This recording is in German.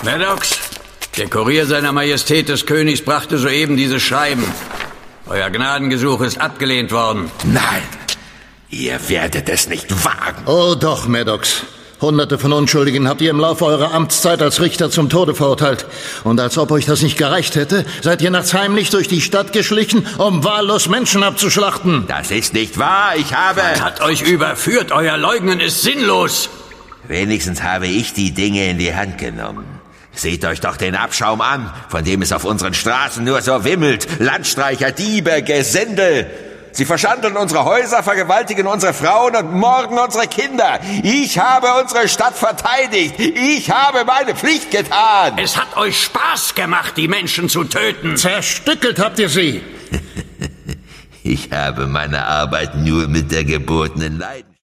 Maddox, der Kurier seiner Majestät des Königs brachte soeben diese Schreiben. Euer Gnadengesuch ist abgelehnt worden. Nein, ihr werdet es nicht wagen. Oh doch, Maddox. Hunderte von Unschuldigen habt ihr im Laufe eurer Amtszeit als Richter zum Tode verurteilt. Und als ob euch das nicht gereicht hätte, seid ihr nachts heimlich durch die Stadt geschlichen, um wahllos Menschen abzuschlachten. Das ist nicht wahr, ich habe... Man hat euch überführt, euer Leugnen ist sinnlos. Wenigstens habe ich die Dinge in die Hand genommen. Seht euch doch den Abschaum an, von dem es auf unseren Straßen nur so wimmelt. Landstreicher, Diebe, Gesindel. Sie verschandeln unsere Häuser, vergewaltigen unsere Frauen und morden unsere Kinder. Ich habe unsere Stadt verteidigt. Ich habe meine Pflicht getan. Es hat euch Spaß gemacht, die Menschen zu töten. Zerstückelt habt ihr sie. Ich habe meine Arbeit nur mit der gebotenen Leidenschaft